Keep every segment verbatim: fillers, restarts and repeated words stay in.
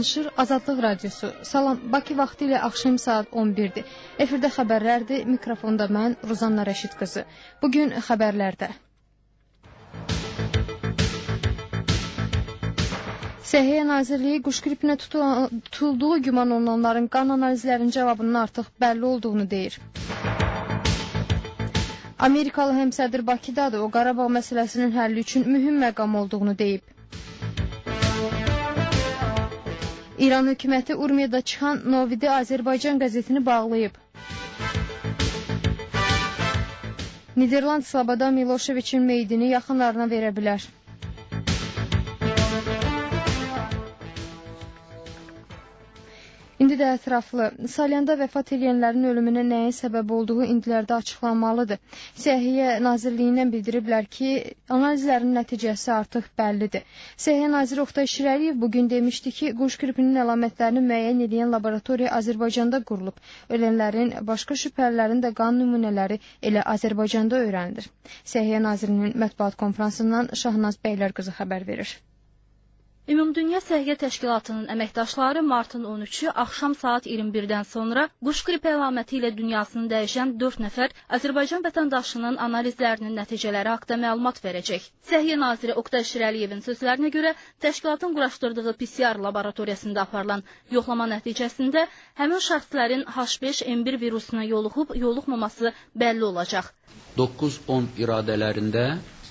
danışır Azadlıq Radiosu. Salam, Bakı vaxtı ilə axşam saat on birdir. Efirdə xəbərlərdir, mikrofonda mən, Ruzanna Rəşid qızı. Bugün xəbərlərdə. Səhiyyə Nazirliyi quş qripinə tutulduğu güman olunanların qan analizlərinin cavabının artıq bəlli olduğunu deyir. Amerikalı həmsədr Bakıdadır, o Qarabağ məsələsinin həlli üçün mühüm məqam olduğunu deyib. İran hökuməti Urmiyada çıxan Novidi Azərbaycan qəzetini bağlayıb. Niderland Slobada Miloševiçin meyidini yaxınlarına verə bilər. İndi də ətraflı. Salyanda vəfat edənlərin ölümünə nəyin səbəb olduğu indilərdə açıqlanmalıdır. Səhiyyə Nazirliyindən bildiriblər ki, analizlərin nəticəsi artıq bəllidir. Səhiyyə Naziri Oqtay Şirəliyev bugün demişdi ki, quş qripinin əlamətlərini müəyyən edən laboratoriya Azərbaycanda qurulub. Ölənlərin, başqa şübhəlilərin də qan nümunələri elə Azərbaycanda öyrənilir. Səhiyyə Nazirinin mətbuat konfransından Şahnaz Bəylərqızı xəbər verir. Ümumdünya Səhiyyə Təşkilatının əməkdaşları martın on üçü axşam saat iyirmi birdən sonra quş qripi əlaməti ilə dünyasını dəyişən dörd nəfər Azərbaycan vətəndaşının analizlərinin nəticələri haqqında məlumat verəcək. Səhiyyə naziri Oqtay Şirəliyevin sözlərinə görə təşkilatın quraşdırdığı P C R laboratoriyasında aparılan yoxlama nəticəsində həmin şəxslərin H beş N bir virusuna yoluxub yoluxmaması bəlli olacaq. doqquz on iradələrində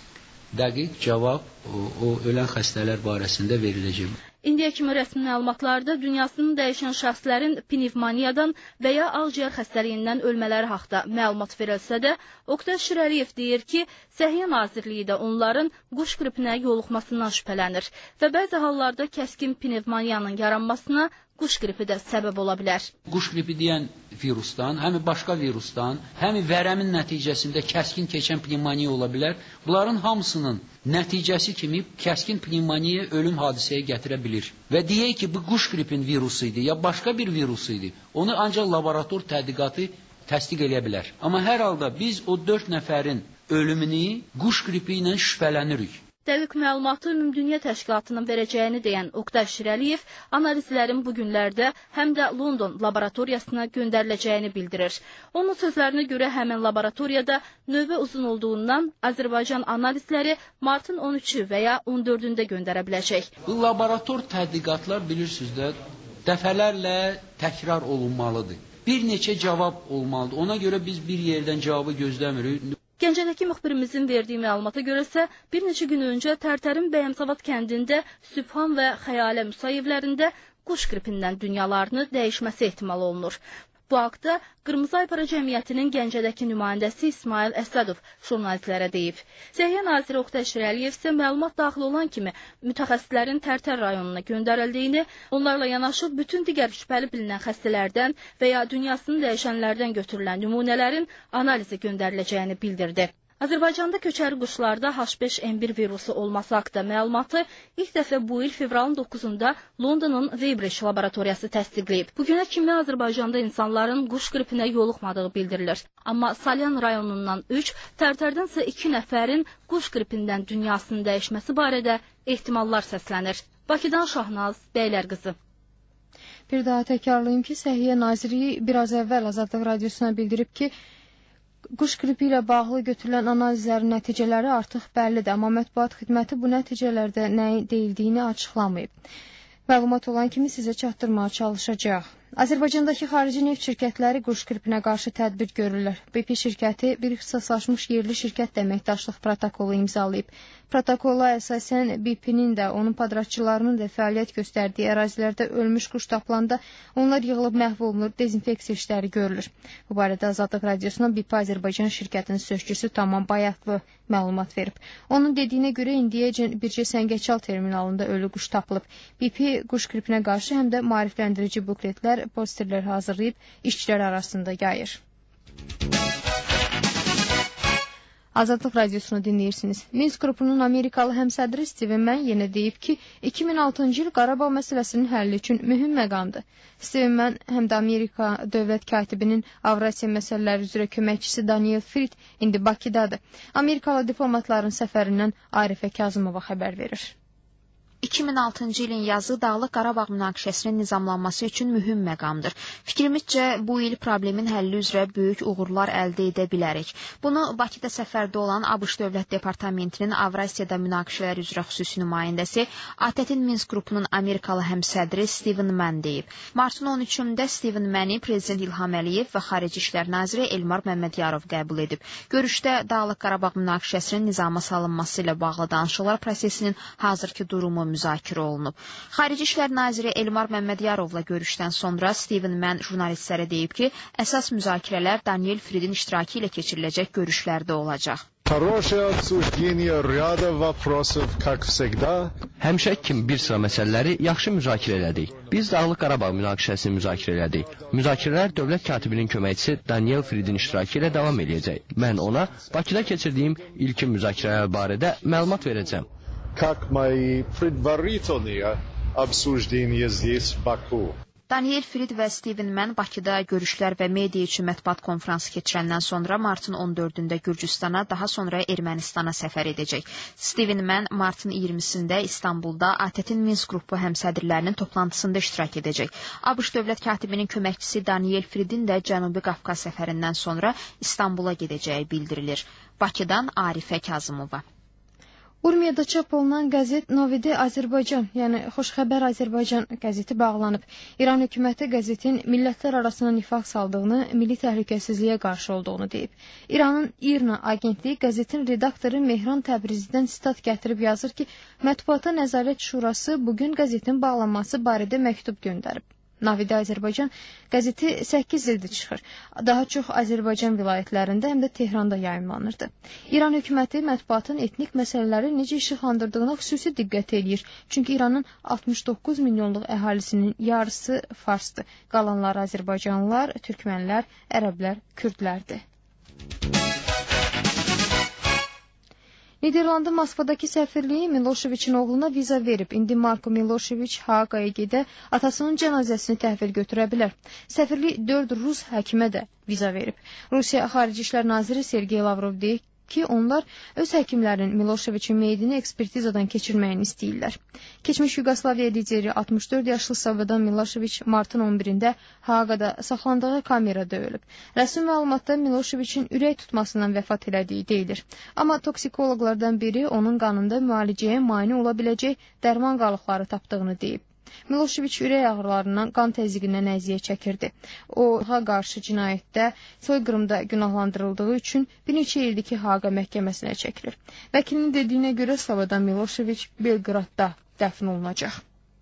dəqiq cavab o, o ölən xəstələr barəsində veriləcək. İndiyə kimi rəsmi məlumatlarda dünyasını dəyişən şəxslərin pnevmoniyadan və ya ağciyər xəstəliyindən ölmələri haqqında məlumat verilsə də, Oqtay Şirəliyev deyir ki, Səhiyyə Nazirliyi də onların quş qripinə yoluxmasından şübhələnir və bəzi hallarda kəskin pnevmoniyanın yaranmasına quş qripi də səbəb ola bilər. Quş qripi deyən virusdan, həm başqa virusdan, həm vərəmin nəticəsində kəskin keçən pnevmoniya ola bilər. Bunların hamısının nəticəsi kimi kəskin pnevmoniya ölüm hadisəyə gətirə bilir. Və deyək ki, bu quş qripin virusu idi, ya başqa bir virusu idi. Onu ancaq laborator tədqiqatı təsdiq edə bilər. Amma hər halda biz o dörd nəfərin ölümünü quş qripi ilə şübhələnirik. Dəqiq məlumatı Ümumdünya Təşkilatının verəcəyini deyən Oqtay Şirəliyev analizlərin bu günlərdə həm də London laboratoriyasına göndəriləcəyini bildirir. Onun sözlərinə görə həmin laboratoriyada növbə uzun olduğundan Azərbaycan analizləri martın on üçü və ya on dördündə göndərə biləcək. Bu laborator tədqiqatlar bilirsiniz də dəfələrlə təkrar olunmalıdır. Bir neçə cavab olmalıdır. Ona görə biz bir yerdən cavabı gözləmirik. Gəncədəki müxbirimizin verdiyi məlumata görə isə bir neçə gün öncə Tərtərin Bəyəmsavad kəndində Sübhan və Xəyalə Musayevlərində quş qripindən dünyalarını dəyişməsi ehtimal olunur. Bu haqda Qırmızı Aypara Cəmiyyətinin Gəncədəki nümayəndəsi İsmail Əsədov jurnalistlərə deyib. Səhiyyə naziri Oqtay Şirəliyev isə məlumat daxil olan kimi mütəxəssislərin Tərtər rayonuna göndərildiyini, onlarla yanaşı bütün digər şübhəli bilinən xəstələrdən və ya dünyasını dəyişənlərdən götürülən nümunələrin analizi göndəriləcəyini bildirdi. Azərbaycanda köçəri quşlarda H beş N bir virusu olması haqqında məlumatı ilk dəfə bu il fevralın doqquzunda Londonun Weybridge laboratoriyası təsdiqləyib. Bugünə kimi Azərbaycanda insanların quş qripinə yoluxmadığı bildirilir. Amma Salyan rayonundan üç, Tərtərdən isə iki nəfərin quş qripindən dünyasını dəyişməsi barədə ehtimallar səslənir. Bakıdan Şahnaz Bəylərqızı. Bir daha təkrarlayım ki, Səhiyyə Naziri biraz əvvəl Azadlıq Radiosuna bildirib ki, quş qripi ilə bağlı götürülən analizlərin nəticələri artıq bəllidir, amma mətbuat xidməti bu nəticələrdə nəyi deyildiyini açıqlamayıb. Məlumat olan kimi sizə çatdırmağa çalışacaq. Azərbaycandakı xarici neft şirkətləri quş qripinə qarşı tədbir görürlər. B P şirkəti bir ixtisaslaşmış yerli şirkətlə əməkdaşlıq protokolu imzalayıb. Protokola əsasən B P-nin də, onun padratçılarının da fəaliyyət göstərdiyi ərazilərdə ölmüş quş tapılanda onlar yığılıb məhv olunur, dezinfeksiya işləri görülür. Bu barədə Azadlıq Radiosuna B P Azərbaycan şirkətinin sözçüsü Tamam Bayatlı məlumat verib. Onun dediyinə görə indiyəcən bircə Səngəçal terminalında ölü quş tapılıb. B P quş qripinə qarşı həm də maarifləndirici bukletlər, posterlər hazırlayıb işçilər arasında yayır. Azadlıq Radiosunu dinləyirsiniz. Minsk qrupunun Amerikalı həmsədri Steven Mann yenə deyib ki, iki min altıncı il Qarabağ məsələsinin həlli üçün mühüm məqamdır. Steven Mann həm də Amerika dövlət katibinin Avrasiya məsələləri üzrə köməkçisi Daniel Fried indi Bakıdadır. Amerikalı diplomatların səfərindən Arifə Kazımova xəbər verir. iki min altıncı ilin yazı Dağlıq Qarabağ münaqişəsinin nizamlanması üçün mühüm məqamdır. Fikrimizcə, bu il problemin həlli üzrə böyük uğurlar əldə edə bilərik. Bunu Bakıda səfərdə olan ABŞ Dövlət Departamentinin Avrasiyada münaqişələr üzrə xüsusi nümayəndəsi A T T-in Minsk qrupunun Amerikalı həmsədri Steven Mann deyib. Martın on üçündə Steven Manni Prezident İlham Əliyev və Xarici İşlər Naziri Elmar Məmmədiyarov qəbul edib. Görüşdə Dağlıq Qarabağ münaqişəsinin nizama salınması ilə bağlı danışıqlar prosesinin hazırki durumu müzakirə olunub. Xarici İşlər Naziri Elmar Məmmədyarovla görüşdən sonra Steven Mann jurnalistlərə deyib ki, əsas müzakirələr Daniel Fridin iştirakı ilə keçiriləcək görüşlərdə olacaq. Həmişə kimi bir sıra məsələləri yaxşı müzakirə elədik. Biz Dağlıq Qarabağ münaqişəsini müzakirə elədik. Müzakirələr dövlət katibinin köməkçisi Daniel Fridin iştirakı ilə davam edəcək. Mən ona Bakıda keçirdiyim ilkin müzakirələr barədə məlumat verəcəm. Как мои предварительные обсуждения здесь, в Баку. Daniel Frid və Steven Mann Bakıda görüşlər və media üçün mətbuat konfransı keçirəndən sonra martın on dördündə Gürcüstana, daha sonra Ermənistana səfər edəcək. Steven Mann martın iyirmisində İstanbulda A T T-in Minsk qrupu həmsədrlərinin toplantısında iştirak edəcək. ABŞ Dövlət katibinin köməkçisi Daniel Fridin də Cənubi Qafqaz səfərindən sonra İstanbula gedəcəyi bildirilir. Bakıdan Arifə Kazımova. Urmiyada çap olunan qəzet Novidi Azərbaycan, yəni Xoşxəbər Azərbaycan qəzeti bağlanıb. İran hökuməti qəzetin millətlər arasına nifaq saldığını, milli təhlükəsizliyə qarşı olduğunu deyib. İranın İRNA agentliyi qəzetin redaktoru Mehran Təbrizidən sitat gətirib yazır ki, Mətbuata Nəzarət Şurası bugün qəzetin bağlanması barədə məktub göndərib. Novidi Azərbaycan qəzeti səkkiz ildir çıxır. Daha çox Azərbaycan vilayətlərində həm də Tehranda yayımlanırdı. İran hökuməti mətbuatın etnik məsələləri necə işıqlandırdığına xüsusi diqqət edir. Çünki İranın altmış doqquz milyonluq əhalisinin yarısı farsdır. Qalanlar Azərbaycanlılar, türkmənlər, ərəblər, kürdlərdir. Niderlandı Moskvadakı səfirliyi Miloševiçin oğluna viza verib. İndi Marko Miloševiç Haaqaya gedə atasının cənazəsini təhvil götürə bilər. Səfirlik dörd Rus həkimə də viza verib. Rusiya Xarici İşlər Naziri Sergey Lavrov deyib ki, onlar öz həkimlərin Miloševiçin meyidini ekspertizadan keçirməyini istəyirlər. Keçmiş Yugoslaviya lideri altmış dörd yaşlı Slobodan Miloševiç martın on birində Haaqada saxlandığı kamerada ölüb. Rəsmi məlumatda Miloševiçin ürək tutmasından vəfat elədiyi deyilir. Amma toksikoloqlardan biri onun qanında müalicəyə mane ola biləcək dərman qalıqları tapdığını deyib. Miloševiç ürək ağrılarından, qan təzyiqindən əziyyət çəkirdi. O, Haaqa qarşı cinayətdə, soyqırımda günahlandırıldığı üçün bir neçə ildir ki, Haaqa məhkəməsinə çəkilir. Vəkilinin dediyinə görə Slobodan Miloševiç Belqradda dəfn olunacaq.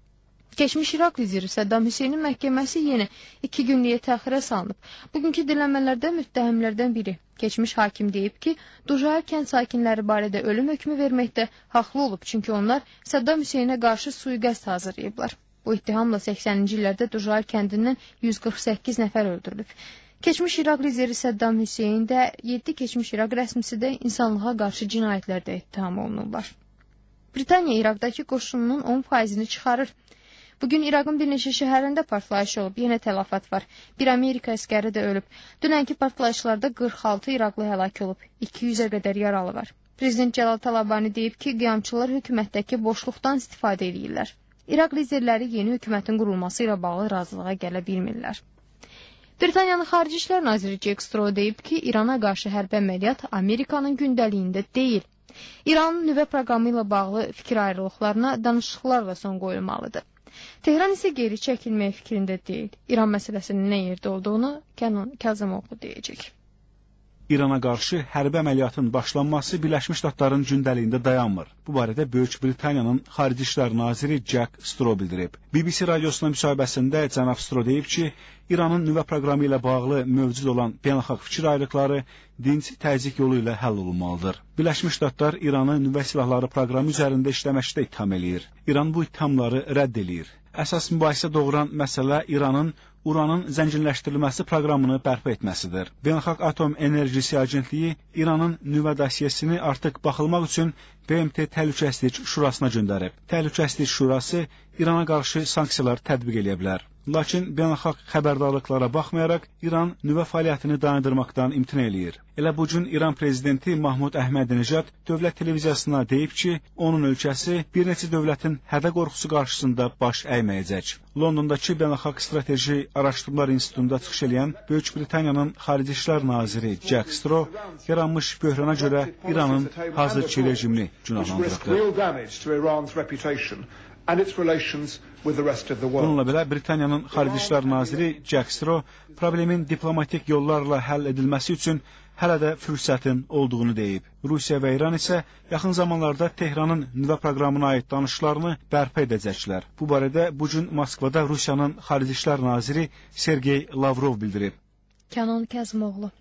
Keçmiş İraq lideri Səddam Hüseynin məhkəməsi yenə iki günlüyə təxirə salınıb. Bugünkü dilənmələrdə müttəhimlərdən biri, keçmiş hakim deyib ki, Dujail kənd sakinləri barədə ölüm hökmü verməkdə haqlı olub, çünki onlar Səddam Hüseynə qarşı sui-qəsd hazırlayıblar. Bu ittihamla səksəninci illərdə Dujail kəndindən yüz qırx səkkiz nəfər öldürülüb. Keçmiş İraq lideri Səddam Hüseyn də yeddi keçmiş İraq rəsmisi də insanlığa qarşı cinayətlərdə ittiham olunurlar. Britaniya İraqdakı qoşununun on faizini çıxarır. Bugün İraqın bir neçə şəhərində partlayış olub, yenə tələfat var. Bir Amerika əskəri də ölüb. Dünənki partlayışlarda qırx altı İraqlı həlak olub, iki yüzə qədər yaralı var. Prezident Cəlal Talabani deyib ki, qiyamçılar hökumətdəki boşluqdan istifadə edirlər. İraq liderləri yeni hökumətin qurulması ilə bağlı razılığa gələ bilmirlər. Britaniyanın Xarici İşlər Naziri Jack Straw deyib ki, İrana qarşı hərbi əməliyyat Amerikanın gündəliyində deyil. İranın nüvə proqramı ilə bağlı fikir ayrılıqlarına danışıqlarla son qoyulmalıdır. Tehran isə geri çəkilmək fikrində deyil. İran məsələsinin nə yerdə olduğunu Kənan Kazımoğlu deyəcək. İrana qarşı hərbi əməliyyatın başlanması Birləşmiş Ştatların gündəliyində dayanmır. Bu barədə Böyük Britaniyanın Xarici İşlər Naziri Jack Straw bildirib. B B C radiosuna müsahibəsində cənab Straw deyib ki, İranın nüvə proqramı ilə bağlı mövcud olan beynəlxalq fikir ayrılıqları dinc təzyiq yolu ilə həll olunmalıdır. Birləşmiş Ştatlar İranı nüvə silahları proqramı üzərində işləməkdə ittiham eləyir. İran bu ittihamları rədd eləyir. Əsas mübahisə doğuran məsələ İranın uranın zənginləşdirilməsi proqramını bərpa etməsidir. Beynəlxalq Atom Enerjisi Agentliyi İranın nüvə dosyesini artıq baxılmaq üçün B M T Təhlükəsizlik Şurasına göndərib. Təhlükəsizlik Şurası İrana qarşı sanksiyalar tətbiq edə bilər. Lakin beynəlxalq xəbərdarlıqlara baxmayaraq İran nüvə fəaliyyətini dayandırmaqdan imtina eləyir. Elə bu gün İran prezidenti Mahmud Əhmədinejad dövlət televiziyasına deyib ki, onun ölkəsi bir neçə dövlətin hədə qorxusu qarşısında baş əyməyəcək. Londondakı Beynəlxalq Strateji Araşdırmalar İnstitutunda çıxış edən Böyük Britaniyanın Xarici İşlər naziri Jack Straw yaranmış böhrana görə İranın hazırki rejimini günahlandırıbdır. Bununla belə Britaniyanın Xarici İşlər naziri Jack Straw problemin diplomatik yollarla həll edilməsi üçün hələ də fürsətin olduğunu deyib. Rusiya və İran isə yaxın zamanlarda Tehranın nüvə proqramına aid danışıqlarını bərpa edəcəklər. Bu barədə bu gün Moskvada Rusiyanın Xarici İşlər naziri Sergey Lavrov bildirib. Kənan Kəzimoğlu.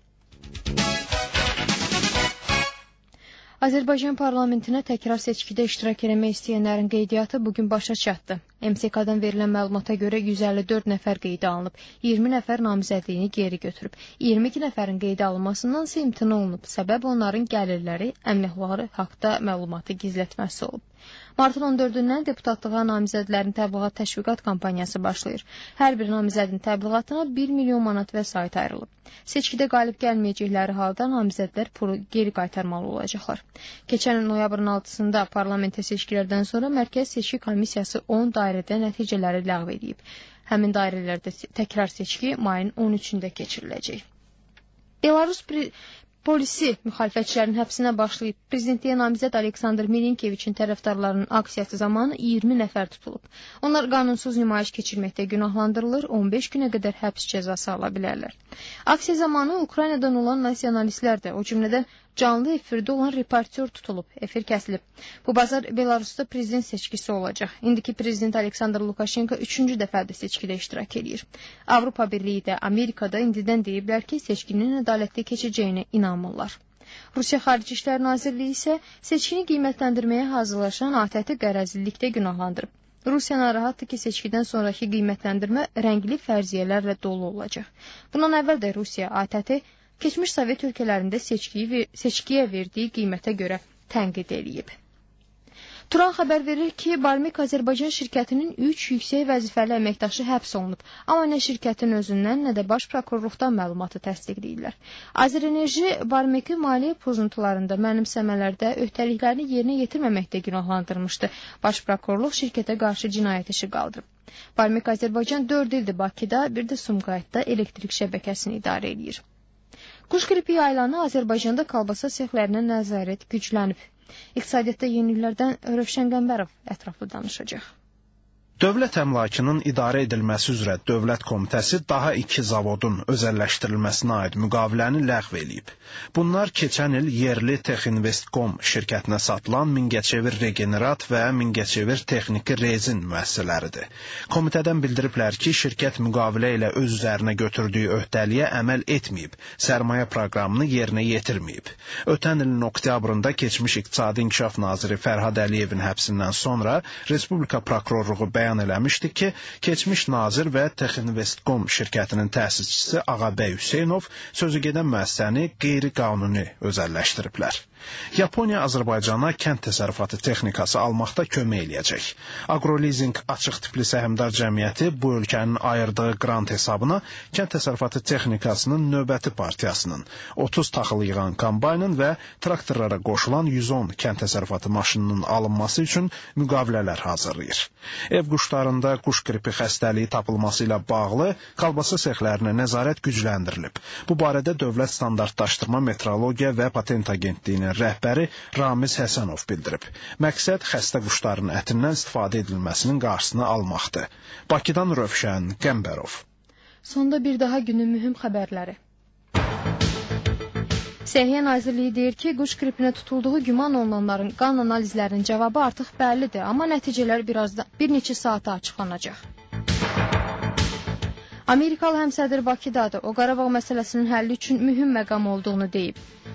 Azərbaycan parlamentinə təkrar seçkidə iştirak etmək istəyənlərin qeydiyyatı bugün başa çatdı. M S K-dan verilən məlumata görə yüz əlli dörd nəfər qeydə alınıb, iyirmi nəfər namizədliyini geri götürüb. iyirmi iki nəfərin qeydə alınmasından isə imtina olunub. Səbəb onların gəlirləri, əmlakları haqda məlumatı gizlətməsi olub. Martın on dördündən deputatlığa namizədlərin təbliğat təşviqat kampaniyası başlayır. Hər bir namizədin təbliğatına bir milyon manat vəsait ayrılıb. Seçkidə qalib gəlməyəcəkləri halda namizədlər pulu geri qaytarmalı olacaqlar. Keçən il noyabrın altısında parlamentə seçkilərdən sonra Mərkəzi Seçki Komissiyası on dairədə nəticələri ləğv edib. Həmin dairələrdə təkrar seçki mayın on üçündə keçiriləcək. Belarus pre polisi müxalifətçilərin həbsinə başlayıb. Prezidentliyə namizəd Aleksandr Milinkeviçin tərəfdarlarının aksiyası zamanı iyirmi nəfər tutulub. Onlar qanunsuz nümayiş keçirməkdə günahlandırılır, on beş günə qədər həbs cəzası ala bilərlər. Aksiya zamanı Ukraynadan olan nasionalistlər də, o cümlədən canlı efirdə olan reportyor tutulub, efir kəsilib. Bu bazar Belarusda prezident seçkisi olacaq. İndiki prezident Aleksandr Lukashenko üçüncü dəfədir seçkidə iştirak edir. Avropa Birliyi də, Amerikada indidən deyiblər ki, seçkinin ədalətli keçəcəyinə inanmırlar. Rusiya Xarici İşlər Nazirliyi isə seçkini qiymətləndirməyə hazırlaşan A T T qərəzlilikdə günahlandırıb. Rusiya narahatdır ki, seçkidən sonraki qiymətləndirmə rəngli fərziyyələrlə dolu olacaq. Bundan əvvəl də Rusiya A T T keçmiş Sovet ölkələrində seçkiyi, seçkiyə verdiyi qiymətə görə tənqid edib. Turan xəbər verir ki, Barmik Azərbaycan şirkətinin üç yüksək vəzifəli əməkdaşı həbs olunub, amma nə şirkətin özündən, nə də baş prokurorluqdan məlumatı təsdiqləyirlər. Azərenerji Barmiki maliyyə pozuntularında, mənimsəmələrdə öhdəliklərini yerinə yetirməməkdə günahlandırmışdı. Baş prokurorluq şirkətə qarşı cinayət işi qaldırıb. Barmik Azərbaycan dörd ildir Bakıda, bir də Sumqayıtda elektrik şəbəkəsini idarə edir. Quş qripi yayılanı Azərbaycanda kolbasa sexlərinə nəzarət güclənib. İqtisadiyyatda yeniliklərdən Rövşən Qəmbərov ətraflı danışacaq. Dövlət əmlakının idarə edilməsi üzrə Dövlət Komitəsi daha iki zavodun özəlləşdirilməsinə aid müqaviləni ləğv eləyib. Bunlar keçən il yerli Texinvestcom şirkətinə satılan Mingəçevir Regenerat və Mingəçevir Texniki Rezin müəssisələridir. Komitədən bildiriblər ki, şirkət müqavilə ilə öz üzərinə götürdüyü öhdəliyə əməl etməyib, sərmayə proqramını yerinə yetirməyib. Ötən ilin oktyabrında keçmiş İqtisadi İnkişaf naziri Fərhad Əliyevin həbsindən sonra Respublika prokurorluğu bəyan eləmişdi ki, keçmiş nazir və Texinvestcom şirkətinin təsisçisi Ağabey Hüseynov sözügedən müəssisəni qeyri-qanuni özəlləşdiriblər. Yaponiya Azərbaycana kənd təsərrüfatı texnikası almaqda kömək eləyəcək. Agrolizing açıq tipli səhmdar cəmiyyəti bu ölkənin ayırdığı qrant hesabına kənd təsərrüfatı texnikasının növbəti partiyasının, otuz taxıl yığan kombaynın və traktorlara qoşulan yüz on kənd təsərrüfatı maşınının alınması üçün müqavilələr hazırlayır. Ev quşlarında quş qripi xəstəliyi tapılması ilə bağlı kolbasa sexlərinə nəzarət gücləndirilib. Bu barədə Dövlət Standartlaşdırma, Metrologiya və Patent Agentliyinin rəhbəri Ramiz Həsənov bildirib. Məqsəd xəstə quşların ətindən istifadə edilməsinin qarşısını almaqdır. Bakıdan Rövşən Qəmbərov. Sonda bir daha günün mühüm xəbərləri. Səhiyyə Nazirliyi deyir ki, quş qripinə tutulduğu güman olunanların qan analizlərinin cavabı artıq bəllidir, amma nəticələr birazdan bir neçə saata açıqlanacaq. Amerikalı həmsədr Bakıdadır. O Qarabağ məsələsinin həlli üçün mühüm məqam olduğunu deyib.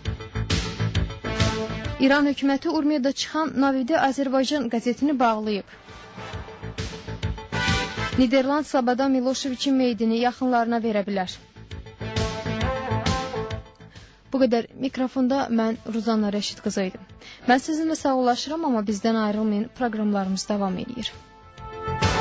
İran hökuməti Urmiyada çıxan Navidə Azərbaycan qəzetini bağlayıb. Niderland Slobodan Miloševiçin meyidini yaxınlarına verə bilər. Bu qədər mikrofonda mən Ruzanna Rəşid qızı idim. Mən sizinlə sağollaşıram, amma bizdən ayrılmayın, proqramlarımız davam edir.